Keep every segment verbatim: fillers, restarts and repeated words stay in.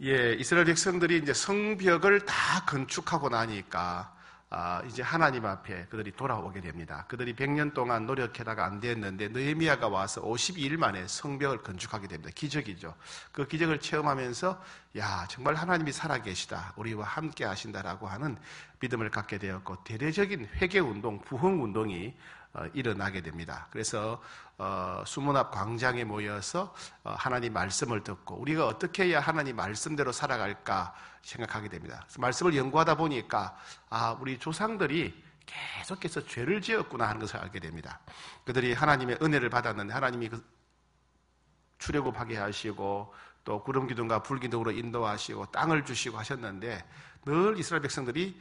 예, 이스라엘 백성들이 이제 성벽을 다 건축하고 나니까 아, 이제 하나님 앞에 그들이 돌아오게 됩니다. 그들이 백 년 동안 노력해다가 안 됐는데 느헤미야가 와서 오십이 일 만에 성벽을 건축하게 됩니다. 기적이죠. 그 기적을 체험하면서 야, 정말 하나님이 살아계시다, 우리와 함께 하신다라고 하는 믿음을 갖게 되었고, 대대적인 회개운동, 부흥운동이 어, 일어나게 됩니다. 그래서 어, 수문 앞 광장에 모여서 어, 하나님 말씀을 듣고 우리가 어떻게 해야 하나님 말씀대로 살아갈까 생각하게 됩니다. 그래서 말씀을 연구하다 보니까 아, 우리 조상들이 계속해서 죄를 지었구나 하는 것을 알게 됩니다. 그들이 하나님의 은혜를 받았는데 하나님이 그 출애굽하게 하시고 또 구름 기둥과 불 기둥으로 인도하시고 땅을 주시고 하셨는데 늘 이스라엘 백성들이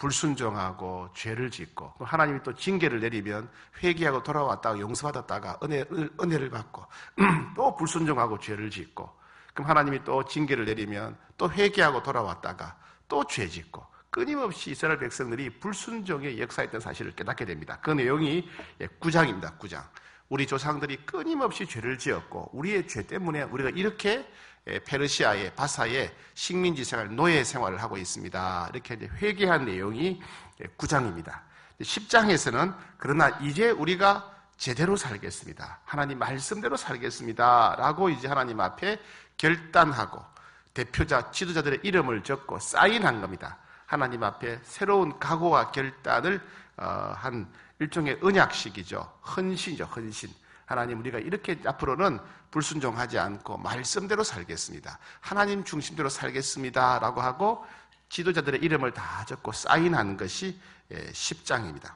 불순종하고 죄를 짓고, 하나님이 또 징계를 내리면 회개하고 돌아왔다가 용서받았다가 은혜, 은혜를 받고 또 불순종하고 죄를 짓고, 그럼 하나님이 또 징계를 내리면 또 회개하고 돌아왔다가 또 죄 짓고, 끊임없이 이스라엘 백성들이 불순종의 역사였던 사실을 깨닫게 됩니다. 그 내용이 구 장입니다. 구 장. 우리 조상들이 끊임없이 죄를 지었고 우리의 죄 때문에 우리가 이렇게 페르시아의 바사의 식민지 생활, 노예 생활을 하고 있습니다. 이렇게 회개한 내용이 구 장입니다. 십 장에서는 그러나 이제 우리가 제대로 살겠습니다, 하나님 말씀대로 살겠습니다 라고 이제 하나님 앞에 결단하고 대표자, 지도자들의 이름을 적고 사인한 겁니다. 하나님 앞에 새로운 각오와 결단을 한 일종의 언약식이죠. 헌신이죠. 헌신. 하나님, 우리가 이렇게 앞으로는 불순종하지 않고 말씀대로 살겠습니다, 하나님 중심대로 살겠습니다 라고 하고 지도자들의 이름을 다 적고 사인한 것이 십 장입니다.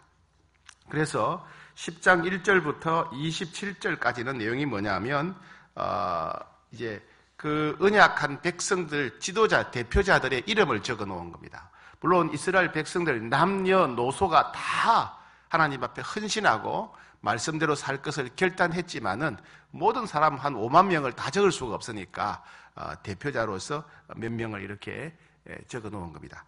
그래서 십 장 일 절부터 이십칠 절까지는 내용이 뭐냐면 어, 이제 그 언약한 백성들, 지도자, 대표자들의 이름을 적어 놓은 겁니다. 물론 이스라엘 백성들 남녀노소가 다 하나님 앞에 헌신하고 말씀대로 살 것을 결단했지만은 모든 사람 한 오만 명을 다 적을 수가 없으니까 어, 대표자로서 몇 명을 이렇게 적어 놓은 겁니다.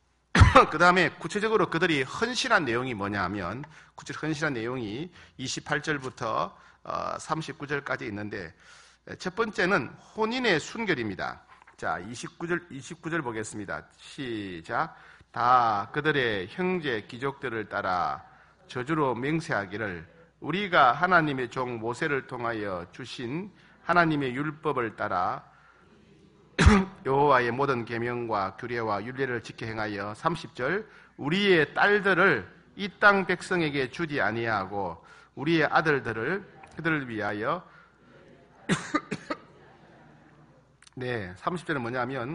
그 다음에 구체적으로 그들이 헌신한 내용이 뭐냐 하면, 구체적으로 헌신한 내용이 이십팔 절부터 어, 삼십구 절까지 있는데, 첫 번째는 혼인의 순결입니다. 자, 이십구 절, 이십구 절 보겠습니다. 시작. 다 그들의 형제 귀족들을 따라 저주로 맹세하기를, 우리가 하나님의 종 모세를 통하여 주신 하나님의 율법을 따라 여호와의 모든 계명과 규례와 율례를 지켜 행하여, 삼십 절, 우리의 딸들을 이 땅 백성에게 주지 아니하고 우리의 아들들을 그들을 위하여 네, 삼십 절은 뭐냐면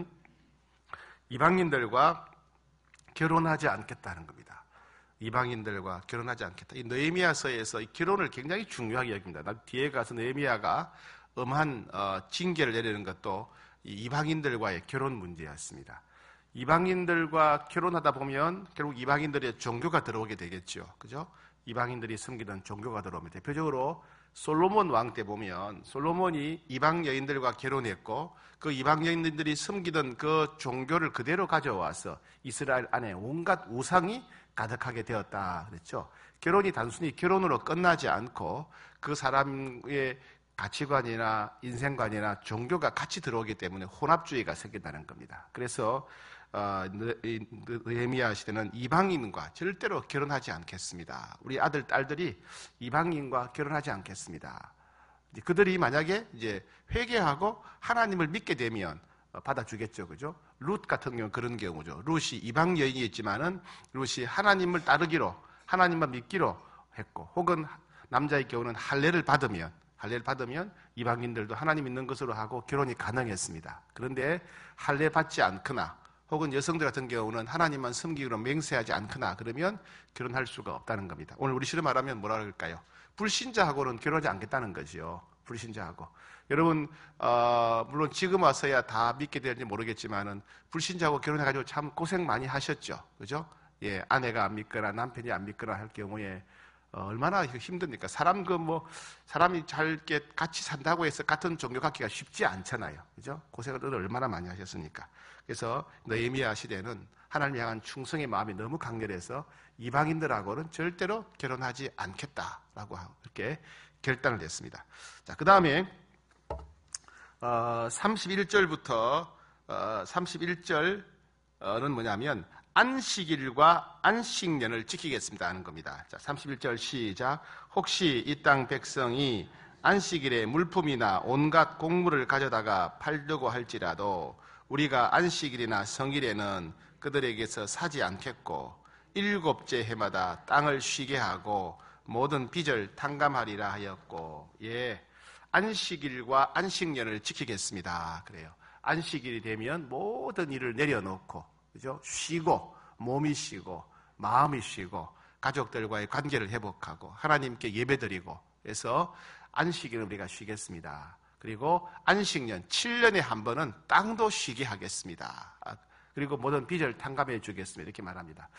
이방인들과 결혼하지 않겠다는 겁니다. 이방인들과 결혼하지 않겠다. 이 느헤미야서에서 이 결혼을 굉장히 중요하게 여깁니다. 뒤에 가서 느헤미야가 엄한 어, 징계를 내리는 것도 이 이방인들과의 결혼 문제였습니다. 이방인들과 결혼하다 보면 결국 이방인들의 종교가 들어오게 되겠죠. 그죠? 이방인들이 섬기던 종교가 들어오면, 대표적으로 솔로몬 왕 때 보면 솔로몬이 이방 여인들과 결혼했고 그 이방 여인들이 섬기던 그 종교를 그대로 가져와서 이스라엘 안에 온갖 우상이 가득하게 되었다 그랬죠. 결혼이 단순히 결혼으로 끝나지 않고 그 사람의 가치관이나 인생관이나 종교가 같이 들어오기 때문에 혼합주의가 생긴다는 겁니다. 그래서 어, 느헤미야 시대는 이방인과 절대로 결혼하지 않겠습니다. 우리 아들, 딸들이 이방인과 결혼하지 않겠습니다. 그들이 만약에 이제 회개하고 하나님을 믿게 되면 받아주겠죠. 그죠? 룻 같은 경우는 그런 경우죠. 룻이 이방 여인이었지만은 룻이 하나님을 따르기로, 하나님만 믿기로 했고, 혹은 남자의 경우는 할례를 받으면, 할례를 받으면 이방인들도 하나님 믿는 것으로 하고 결혼이 가능했습니다. 그런데 할례 받지 않거나, 혹은 여성들 같은 경우는 하나님만 섬기기로 맹세하지 않거나 그러면 결혼할 수가 없다는 겁니다. 오늘 우리 식으로 말하면 뭐라 그럴까요? 불신자하고는 결혼하지 않겠다는 거죠. 불신자하고. 여러분, 어, 물론 지금 와서야 다 믿게 될지 모르겠지만은 불신자하고 결혼해가지고 참 고생 많이 하셨죠. 그죠? 예, 아내가 안 믿거나 남편이 안 믿거나 할 경우에 어, 얼마나 힘듭니까? 사람 그 뭐 사람이 잘 같이 산다고 해서 같은 종교 갖기가 쉽지 않잖아요. 그죠? 고생을 얼마나 많이 하셨으니까. 그래서 느헤미야 시대는 하나님을 향한 충성의 마음이 너무 강렬해서 이방인들하고는 절대로 결혼하지 않겠다라고 이렇게 결단을 했습니다. 자, 그 다음에 어, 삼십일 절부터 어, 삼십일 절은 뭐냐면 안식일과 안식년을 지키겠습니다 하는 겁니다. 자, 삼십일 절 시작. 혹시 이 땅 백성이 안식일에 물품이나 온갖 곡물을 가져다가 팔려고 할지라도 우리가 안식일이나 성일에는 그들에게서 사지 않겠고 일곱째 해마다 땅을 쉬게 하고 모든 빚을 탕감하리라 하였고, 예, 안식일과 안식년을 지키겠습니다. 그래요. 안식일이 되면 모든 일을 내려놓고, 그죠? 쉬고, 몸이 쉬고, 마음이 쉬고, 가족들과의 관계를 회복하고, 하나님께 예배드리고, 그래서 안식일은 우리가 쉬겠습니다. 그리고 안식년, 칠 년에 한 번은 땅도 쉬게 하겠습니다. 그리고 모든 빚을 탕감해 주겠습니다. 이렇게 말합니다.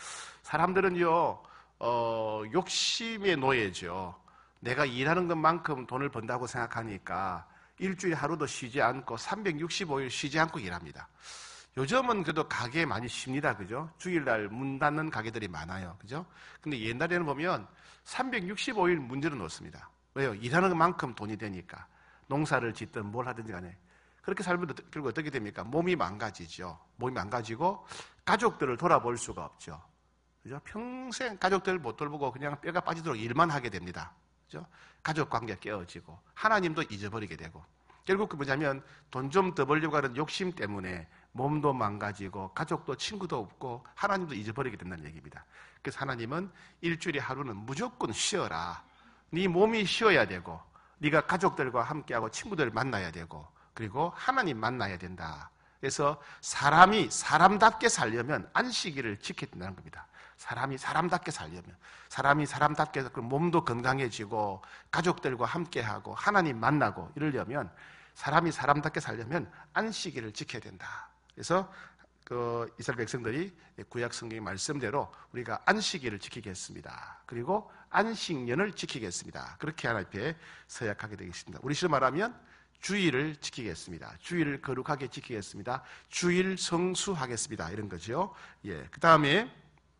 사람들은요, 어, 욕심의 노예죠. 내가 일하는 것만큼 돈을 번다고 생각하니까 일주일에 하루도 쉬지 않고 삼백육십오 일 쉬지 않고 일합니다. 요즘은 그래도 가게에 많이 쉽니다. 그죠? 주일날 문 닫는 가게들이 많아요. 그죠? 근데 옛날에는 보면 삼백육십오 일 문 열어 놓습니다. 왜요? 일하는 것만큼 돈이 되니까. 농사를 짓든 뭘 하든지 간에. 그렇게 살면 결국 어떻게 됩니까? 몸이 망가지죠. 몸이 망가지고 가족들을 돌아볼 수가 없죠. 그죠? 평생 가족들을 못 돌보고 그냥 뼈가 빠지도록 일만 하게 됩니다. 그죠? 가족 관계 깨어지고 하나님도 잊어버리게 되고 결국 그 뭐냐면 돈 좀 더 벌려고 하는 욕심 때문에 몸도 망가지고 가족도 친구도 없고 하나님도 잊어버리게 된다는 얘기입니다. 그래서 하나님은 일주일에 하루는 무조건 쉬어라. 네 몸이 쉬어야 되고 네가 가족들과 함께하고 친구들을 만나야 되고 그리고 하나님 만나야 된다. 그래서 사람이 사람답게 살려면 안식일을 지켜야 된다는 겁니다. 사람이 사람답게 살려면 사람이 사람답게 해서 그 몸도 건강해지고 가족들과 함께하고 하나님 만나고 이러려면 사람이 사람답게 살려면 안식일을 지켜야 된다. 그래서 그 이스라엘 백성들이 구약 성경의 말씀대로 우리가 안식일을 지키겠습니다. 그리고 안식년을 지키겠습니다. 그렇게 하나님 앞에 서약하게 되겠습니다. 우리 식으로 말하면 주일을 지키겠습니다. 주일을 거룩하게 지키겠습니다. 주일 성수하겠습니다. 이런 거죠. 예. 그 다음에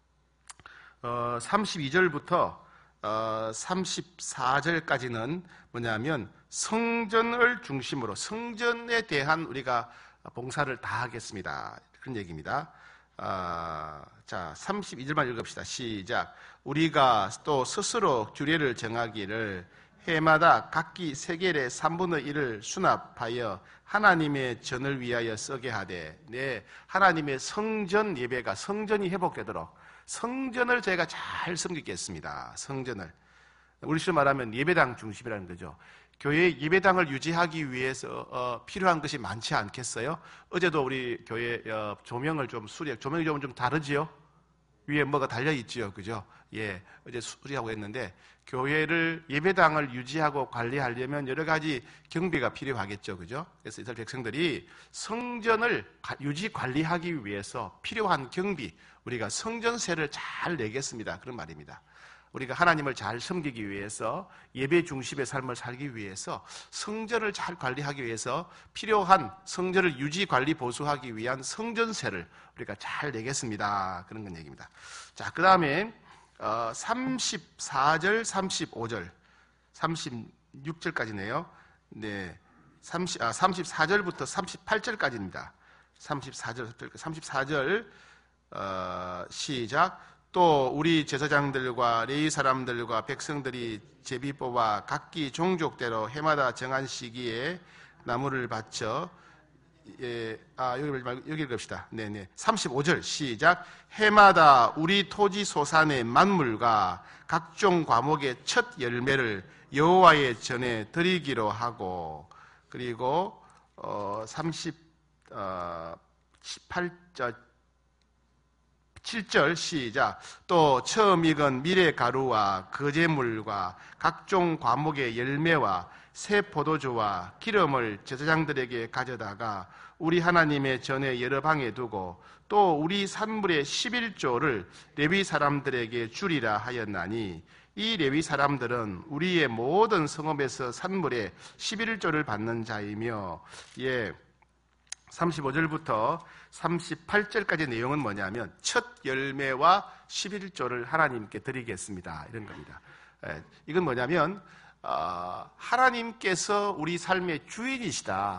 어, 삼십이 절부터 어, 삼십사 절까지는 뭐냐면 성전을 중심으로 성전에 대한 우리가 봉사를 다 하겠습니다. 그런 얘기입니다. 아, 자, 삼십이 절만 읽읍시다. 시작. 우리가 또 스스로 규례를 정하기를 해마다 각기 세겔의 삼분의 일을 수납하여 하나님의 전을 위하여 쓰게 하되, 네, 하나님의 성전 예배가 성전이 회복되도록 성전을 제가 잘 섬기겠습니다. 성전을. 우리식으로 말하면 예배당 중심이라는 거죠. 교회 예배당을 유지하기 위해서 어, 필요한 것이 많지 않겠어요? 어제도 우리 교회 어, 조명을 좀 수리, 조명이 좀, 좀 다르지요? 위에 뭐가 달려있지요? 그죠? 예, 어제 수리하고 했는데, 교회를, 예배당을 유지하고 관리하려면 여러 가지 경비가 필요하겠죠. 그죠? 그래서 이스라엘 백성들이 성전을 유지 관리하기 위해서 필요한 경비, 우리가 성전세를 잘 내겠습니다. 그런 말입니다. 우리가 하나님을 잘 섬기기 위해서 예배 중심의 삶을 살기 위해서 성전을 잘 관리하기 위해서 필요한 성전을 유지 관리 보수하기 위한 성전세를 우리가 잘 내겠습니다. 그런 건 얘기입니다. 자, 그 다음에 어, 삼십사 절, 삼십오 절, 삼십육 절까지네요. 네, 삼십, 아, 삼십사 절부터 삼십팔 절까지입니다. 삼십사 절, 삼십사 절 어, 시작. 또 우리 제사장들과 레위 사람들과 백성들이 제비 뽑아 각기 종족대로 해마다 정한 시기에 나무를 바쳐, 예, 아, 여기 말고, 여기 읽읍시다. 네네. 삼십오 절 시작. 해마다 우리 토지 소산의 만물과 각종 과목의 첫 열매를 여호와의 전에 드리기로 하고, 그리고, 어, 삼십팔 절, 칠 절 시작. 또 처음 익은 미래 가루와 거제물과 각종 과목의 열매와 새 포도주와 기름을 제사장들에게 가져다가 우리 하나님의 전에 여러 방에 두고 또 우리 산물의 십일조를 레위 사람들에게 주리라 하였나니 이 레위 사람들은 우리의 모든 성읍에서 산물의 십일조를 받는 자이며, 예, 삼십오 절부터 삼십팔 절까지 내용은 뭐냐면 첫 열매와 십일조를 하나님께 드리겠습니다. 이런 겁니다. 예, 이건 뭐냐면 어, 하나님께서 우리 삶의 주인이시다.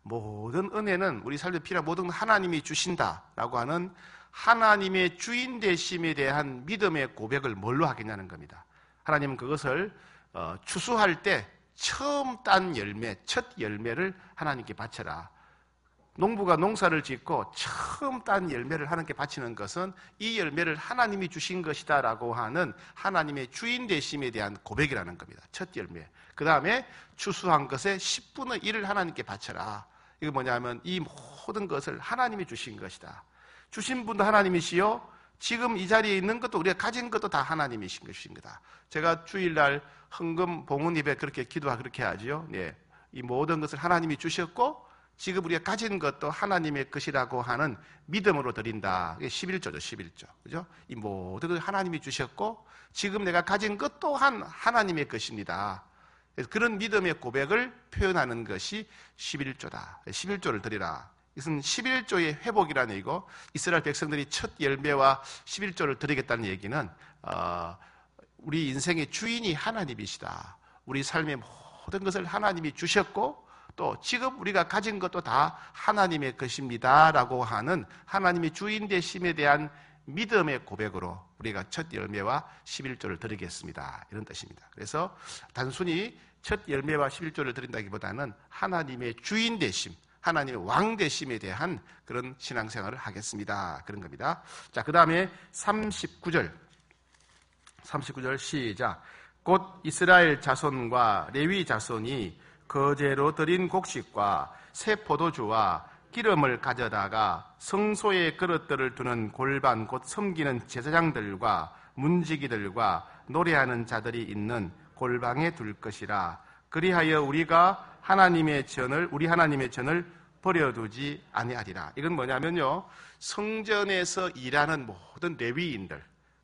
모든 은혜는 우리 삶에 필요한 모든 하나님이 주신다라고 하는 하나님의 주인 되심에 대한 믿음의 고백을 뭘로 하겠냐는 겁니다. 하나님은 그것을 어, 추수할 때 처음 딴 열매, 첫 열매를 하나님께 바쳐라. 농부가 농사를 짓고 처음 딴 열매를 하나님께 바치는 것은 이 열매를 하나님이 주신 것이다 라고 하는 하나님의 주인 되심에 대한 고백이라는 겁니다. 첫 열매. 그 다음에 추수한 것의 십분의 일을 하나님께 바쳐라. 이거 뭐냐면 이 모든 것을 하나님이 주신 것이다. 주신 분도 하나님이시요, 지금 이 자리에 있는 것도 우리가 가진 것도 다 하나님이신 것인 거다. 제가 주일날 헌금 봉헌 예배 그렇게 기도하고 그렇게 하지요. 네. 이 모든 것을 하나님이 주셨고 지금 우리가 가진 것도 하나님의 것이라고 하는 믿음으로 드린다. 이게 십일조죠, 십일조. 그죠? 이 모든 것을 하나님이 주셨고 지금 내가 가진 것 또한 하나님의 것입니다. 그래서 그런 믿음의 고백을 표현하는 것이 십일조다. 십일조를 드리라. 이것은 십일조의 회복이라는 얘기고, 이스라엘 백성들이 첫 열매와 십일조를 드리겠다는 얘기는 어, 우리 인생의 주인이 하나님이시다. 우리 삶의 모든 것을 하나님이 주셨고 또 지금 우리가 가진 것도 다 하나님의 것입니다 라고 하는 하나님의 주인 되심에 대한 믿음의 고백으로 우리가 첫 열매와 십일조를 드리겠습니다, 이런 뜻입니다. 그래서 단순히 첫 열매와 십일조를 드린다기보다는 하나님의 주인 되심, 하나님의 왕 되심에 대한 그런 신앙생활을 하겠습니다, 그런 겁니다. 자, 그 다음에 삼십구 절 삼십구 절 시작. 곧 이스라엘 자손과 레위 자손이 거제로 드린 곡식과 새 포도주와 기름을 가져다가 성소의 그릇들을 두는 골반 곧 섬기는 제사장들과 문지기들과 노래하는 자들이 있는 골방에 둘 것이라. 그리하여 우리가 하나님의 전을 우리 하나님의 전을 버려두지 아니하리라. 이건 뭐냐면요, 성전에서 일하는 모든 레위인들,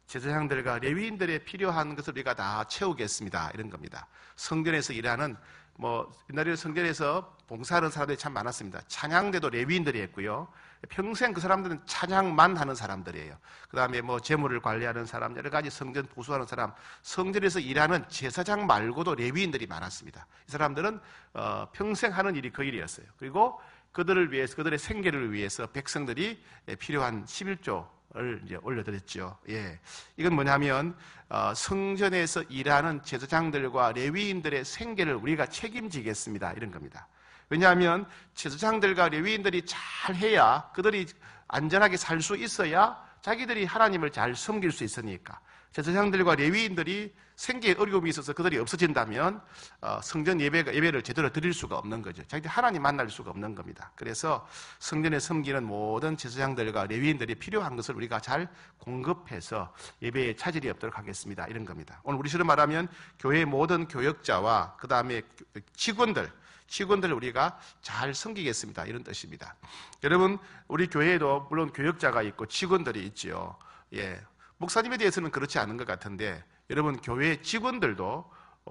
제사장들과 레위인들의 필요한 것을 우리가 다 채우겠습니다, 이런 겁니다. 성전에서 일하는, 뭐 옛날에 성전에서 봉사하는 사람들이 참 많았습니다. 찬양대도 레위인들이 했고요, 평생 그 사람들은 찬양만 하는 사람들이에요. 그 다음에 뭐 재물을 관리하는 사람, 여러 가지 성전 보수하는 사람, 성전에서 일하는 제사장 말고도 레위인들이 많았습니다. 이 사람들은 어, 평생 하는 일이 그 일이었어요. 그리고 그들을 위해서, 그들의 생계를 위해서 백성들이 필요한 십일조를 이제 올려드렸죠. 예, 이건 뭐냐면 어, 성전에서 일하는 제사장들과 레위인들의 생계를 우리가 책임지겠습니다, 이런 겁니다. 왜냐하면 제사장들과 레위인들이 잘 해야, 그들이 안전하게 살 수 있어야 자기들이 하나님을 잘 섬길 수 있으니까. 제사장들과 레위인들이 생계에 어려움이 있어서 그들이 없어진다면 어, 성전 예배가, 예배를 제대로 드릴 수가 없는 거죠. 자기들 하나님 만날 수가 없는 겁니다. 그래서 성전에 섬기는 모든 제사장들과 레위인들이 필요한 것을 우리가 잘 공급해서 예배에 차질이 없도록 하겠습니다, 이런 겁니다. 오늘 우리처럼 말하면 교회의 모든 교역자와 그 다음에 직원들, 직원들을 우리가 잘 섬기겠습니다, 이런 뜻입니다. 여러분, 우리 교회에도 물론 교역자가 있고 직원들이 있지요. 예, 목사님에 대해서는 그렇지 않은 것 같은데, 여러분, 교회 직원들도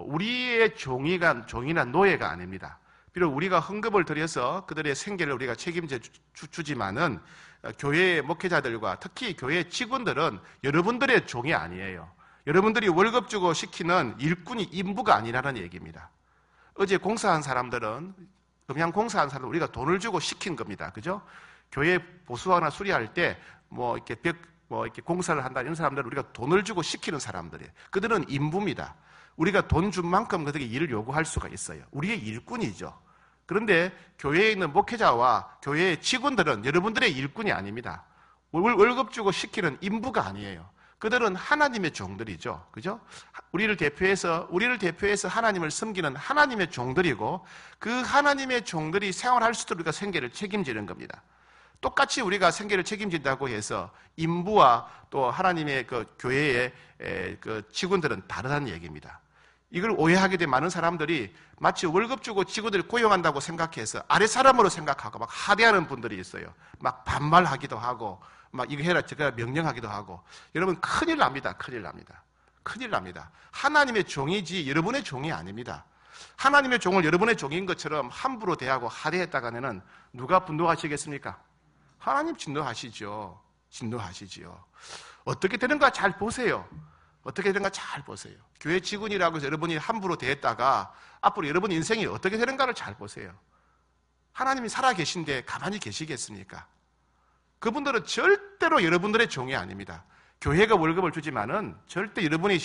우리의 종이가, 종이나 노예가 아닙니다. 비록 우리가 헌금을 드려서 그들의 생계를 우리가 책임져 주, 주지만은 교회의 목회자들과 특히 교회 직원들은 여러분들의 종이 아니에요. 여러분들이 월급 주고 시키는 일꾼이 인부가 아니라는 얘기입니다. 어제 공사한 사람들은, 음향 공사한 사람들 우리가 돈을 주고 시킨 겁니다. 그죠? 교회 보수하거나 수리할 때 뭐 이렇게 벽, 뭐 이렇게 공사를 한다, 이런 사람들은 우리가 돈을 주고 시키는 사람들이에요. 그들은 인부입니다. 우리가 돈 준 만큼 그들에게 일을 요구할 수가 있어요. 우리의 일꾼이죠. 그런데 교회에 있는 목회자와 교회의 직원들은 여러분들의 일꾼이 아닙니다. 월급 주고 시키는 인부가 아니에요. 그들은 하나님의 종들이죠. 그죠? 우리를 대표해서, 우리를 대표해서 하나님을 섬기는 하나님의 종들이고, 그 하나님의 종들이 생활할 수 있도록 우리가 생계를 책임지는 겁니다. 똑같이 우리가 생계를 책임진다고 해서 인부와 또 하나님의 그 교회의 그 직원들은 다르다는 얘기입니다. 이걸 오해하게 된 많은 사람들이 마치 월급 주고 직원들을 고용한다고 생각해서 아래 사람으로 생각하고 막 하대하는 분들이 있어요. 막 반말하기도 하고, 막 이거 해라 저거 해라 명령하기도 하고. 여러분, 큰일 납니다. 큰일 납니다. 큰일 납니다. 하나님의 종이지 여러분의 종이 아닙니다. 하나님의 종을 여러분의 종인 것처럼 함부로 대하고 하대했다가는 누가 분노하시겠습니까? 하나님 진노하시죠. 진노하시지요. 어떻게 되는가 잘 보세요. 어떻게 되는가 잘 보세요. 교회 직원이라고 해서 여러분이 함부로 대했다가 앞으로 여러분 인생이 어떻게 되는가를 잘 보세요. 하나님이 살아계신데 가만히 계시겠습니까? 그분들은 절대로 여러분들의 종이 아닙니다. 교회가 월급을 주지만은 절대 여러분이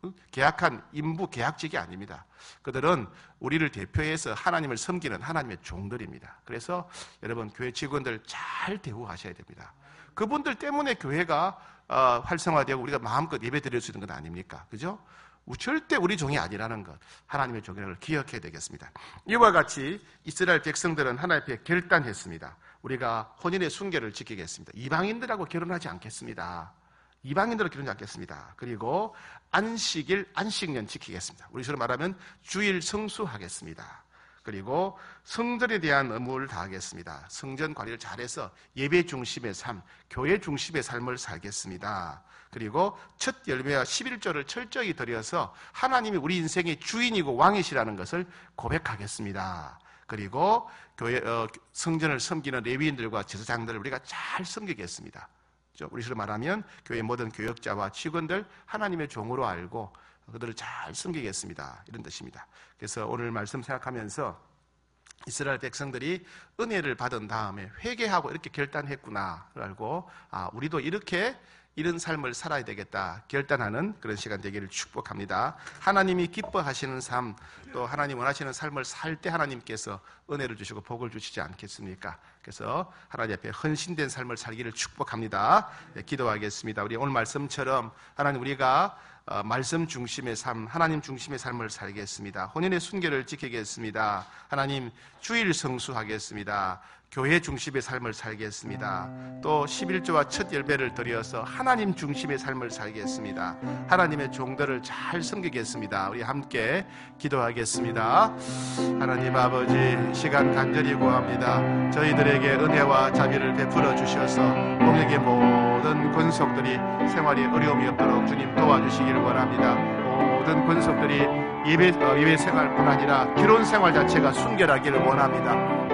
계약한 인부 계약직이 아닙니다. 그들은 우리를 대표해서 하나님을 섬기는 하나님의 종들입니다. 그래서 여러분 교회 직원들 잘 대우하셔야 됩니다. 그분들 때문에 교회가 어, 활성화되고 우리가 마음껏 예배 드릴 수 있는 건 아닙니까? 그죠? 절대 우리 종이 아니라는 것, 하나님의 종이라는 걸 기억해야 되겠습니다. 이와 같이 이스라엘 백성들은 하나님 앞에 결단했습니다. 우리가 혼인의 순결을 지키겠습니다. 이방인들하고 결혼하지 않겠습니다. 이방인들하고 결혼하지 않겠습니다. 그리고 안식일, 안식년 지키겠습니다. 우리처럼 말하면 주일 성수하겠습니다. 그리고 성전에 대한 의무를 다하겠습니다. 성전 관리를 잘해서 예배 중심의 삶, 교회 중심의 삶을 살겠습니다. 그리고 첫 열매와 십일조를 철저히 드려서 하나님이 우리 인생의 주인이고 왕이시라는 것을 고백하겠습니다. 그리고 교회 어, 성전을 섬기는 레위인들과 제사장들을 우리가 잘 섬기겠습니다. 우리로 말하면 교회 모든 교역자와 직원들 하나님의 종으로 알고 그들을 잘 섬기겠습니다. 이런 뜻입니다. 그래서 오늘 말씀 생각하면서 이스라엘 백성들이 은혜를 받은 다음에 회개하고 이렇게 결단했구나를 알고 아, 우리도 이렇게 이런 삶을 살아야 되겠다 결단하는 그런 시간 되기를 축복합니다. 하나님이 기뻐하시는 삶, 또 하나님 원하시는 삶을 살 때 하나님께서 은혜를 주시고 복을 주시지 않겠습니까? 그래서 하나님 앞에 헌신된 삶을 살기를 축복합니다. 네, 기도하겠습니다. 우리 오늘 말씀처럼 하나님 우리가 어, 말씀 중심의 삶, 하나님 중심의 삶을 살겠습니다. 혼인의 순결을 지키겠습니다. 하나님 주일 성수하겠습니다. 교회 중심의 삶을 살겠습니다. 또 십일조와 첫 열매를 드려서 하나님 중심의 삶을 살겠습니다. 하나님의 종들을 잘 섬기겠습니다. 우리 함께 기도하겠습니다. 하나님 아버지, 시간 간절히 구합니다. 저희들에게 은혜와 자비를 베풀어 주셔서 공역의 모든 권속들이 생활에 어려움이 없도록 주님 도와주시기를 원합니다. 모든 권속들이 예배, 예배 생활뿐 아니라 결혼 생활 자체가 순결하기를 원합니다.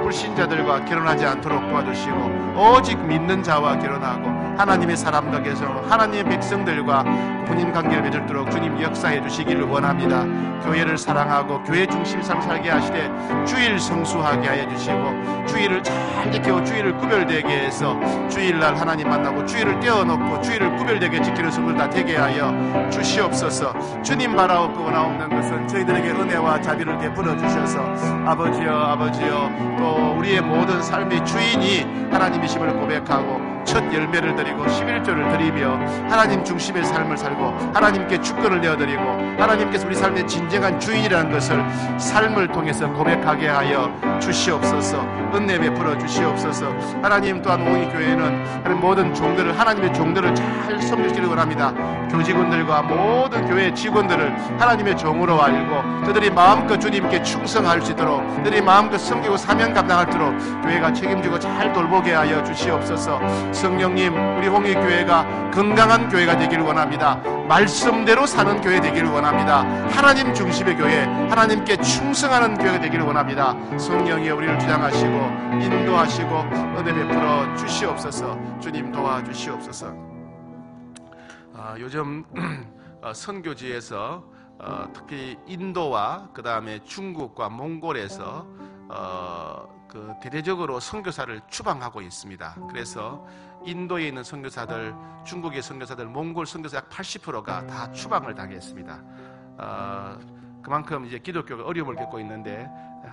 불신자들과 결혼하지 않도록 도와주시고 오직 믿는 자와 결혼하고 하나님의 사람 덕에서 하나님의 백성들과 본인 관계를 맺도록 주님 역사해 주시기를 원합니다. 교회를 사랑하고 교회 중심 삶 살게 하시되 주일 성수하게 하여 주시고 주일을 잘 지키고 주일을 구별되게 해서 주일날 하나님 만나고 주일을 떼어놓고 주일을 구별되게 지키는 성도들 다 되게 하여 주시옵소서. 주님 바라옵고 원하옵는 것은 저희들에게 은혜와 자비를 베풀어 주셔서 아버지여 아버지여 또 우리의 모든 삶의 주인이 하나님이심을 고백하고 첫 열매를 드리고 십일조를 드리며 하나님 중심의 삶을 살고 하나님께 주권을 내어드리고 하나님께서 우리 삶의 진정한 주인이라는 것을 삶을 통해서 고백하게 하여 주시옵소서. 은혜 베풀어 주시옵소서. 하나님 또한 오이 교회는 모든 종들을 하나님의 종들을 잘 섬기시기를 원합니다. 교직원들과 모든 교회 직원들을 하나님의 종으로 알고 그들이 마음껏 주님께 충성할 수 있도록 그들이 마음껏 섬기고 사명 감당하도록 교회가 책임지고 잘 돌보게 하여 주시옵소서. 성령님, 우리 홍익교회가 건강한 교회가 되기를 원합니다. 말씀대로 사는 교회 되기를 원합니다. 하나님 중심의 교회, 하나님께 충성하는 교회가 되기를 원합니다. 성령이 우리를 주장하시고 인도하시고 은혜 베풀어 주시옵소서. 주님 도와주시옵소서. 어, 요즘 어, 선교지에서 어, 특히 인도와 그 다음에 중국과 몽골에서 어, 그 대대적으로 선교사를 추방하고 있습니다. 그래서 인도에 있는 선교사들, 중국의 선교사들, 몽골 선교사 약 팔십 퍼센트가 다 추방을 당했습니다. 어, 그만큼 이제 기독교가 어려움을 겪고 있는데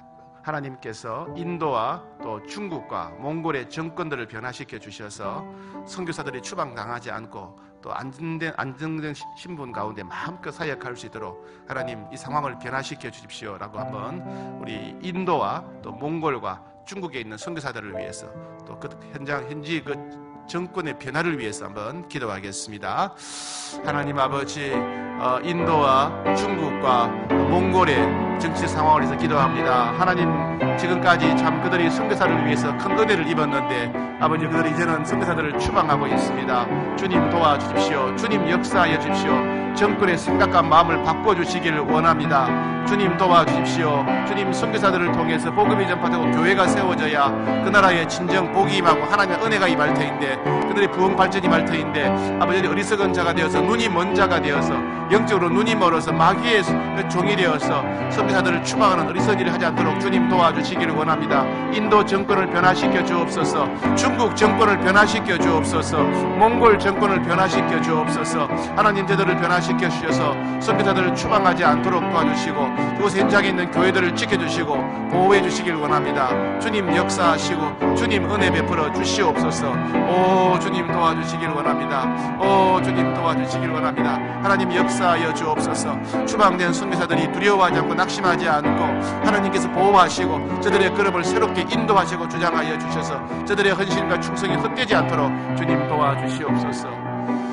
하나님께서 인도와 또 중국과 몽골의 정권들을 변화시켜 주셔서 선교사들이 추방당하지 않고 또 안정된, 안정된 신분 가운데 마음껏 사역할 수 있도록 하나님 이 상황을 변화시켜 주십시오라고 한번 우리 인도와 또 몽골과 중국에 있는 선교사들을 위해서 또 그 현장 현지 그 정권의 변화를 위해서 한번 기도하겠습니다. 하나님 아버지, 어, 인도와 중국과 몽골의 정치 상황을 위해서 기도합니다. 하나님, 지금까지 참 그들이 선교사를 위해서 큰 은혜를 입었는데 아버지 그들이 이제는 선교사들을 추방하고 있습니다. 주님 도와주십시오. 주님 역사하여 주십시오. 정권의 생각과 마음을 바꿔주시기를 원합니다. 주님 도와주십시오. 주님 선교사들을 통해서 복음이 전파되고 교회가 세워져야 그 나라에 진정 복이 임하고 하나님의 은혜가 임할 터인데 그들의 부흥 발전이 임할 터인데 아버지 어리석은 자가 되어서 눈이 먼 자가 되어서 영적으로 눈이 멀어서 마귀의 종이 되어서 선교사들을 추방하는 어리석은 일을 하지 않도록 주님 도와주시기를 원합니다. 인도 정권을 변화시켜 주옵소서. 중국 정권을 변화시켜 주옵소서. 몽골 정권을 변화시켜 주옵소서. 하나님 제도를 변화시켜 주셔서 선교사들을 추방하지 않도록 도와주시고 그곳 현장에 있는 교회들을 지켜주시고 보호해 주시길 원합니다. 주님 역사하시고 주님 은혜 베풀어 주시옵소서. 오 주님 도와주시길 원합니다. 오 주님 도와주시길 원합니다. 하나님 역사하여 주옵소서. 추방된 선교사들이 두려워하지 않고 낙심하지 않고 하나님께서 보호하시고 저들의 걸음을 새롭게 인도하시고 주장하여 주셔서 저들의 헌신과 충성이 헛되지 않도록 주님 도와주시옵소서.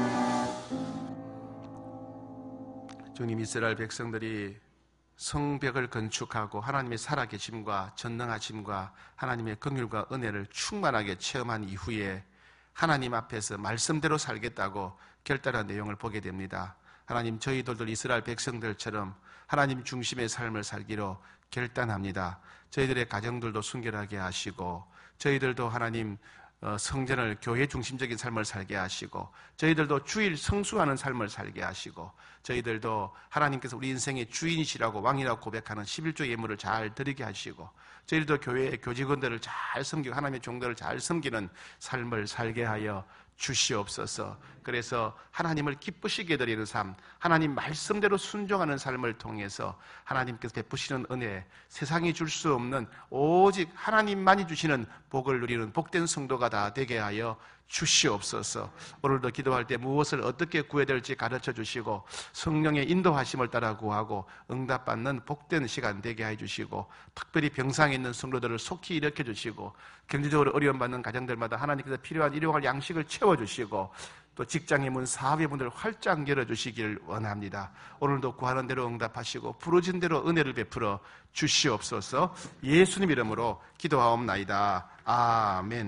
주님, 이스라엘 백성들이 성벽을 건축하고 하나님의 살아계심과 전능하심과 하나님의 긍휼과 은혜를 충만하게 체험한 이후에 하나님 앞에서 말씀대로 살겠다고 결단한 내용을 보게 됩니다. 하나님, 저희들도 이스라엘 백성들처럼 하나님 중심의 삶을 살기로 결단합니다. 저희들의 가정들도 순결하게 하시고 저희들도 하나님 성전을 교회 중심적인 삶을 살게 하시고 저희들도 주일 성수하는 삶을 살게 하시고 저희들도 하나님께서 우리 인생의 주인이시라고 왕이라고 고백하는 십일조 예물을 잘 드리게 하시고 저희들도 교회의 교직원들을 잘 섬기고 하나님의 종들을 잘 섬기는 삶을 살게 하여 주시옵소서. 그래서 하나님을 기쁘시게 드리는 삶, 하나님 말씀대로 순종하는 삶을 통해서 하나님께서 베푸시는 은혜, 세상이 줄 수 없는 오직 하나님만이 주시는 복을 누리는 복된 성도가 다 되게 하여 주시옵소서. 오늘도 기도할 때 무엇을 어떻게 구해야 될지 가르쳐 주시고 성령의 인도하심을 따라 구하고 응답받는 복된 시간 되게 해 주시고 특별히 병상에 있는 성도들을 속히 일으켜 주시고 경제적으로 어려움받는 가정들마다 하나님께서 필요한 일용할 양식을 채워주시고 또 직장의 문, 사업의 문을 활짝 열어주시길 원합니다. 오늘도 구하는 대로 응답하시고 부르신 대로 은혜를 베풀어 주시옵소서. 예수님 이름으로 기도하옵나이다. 아멘.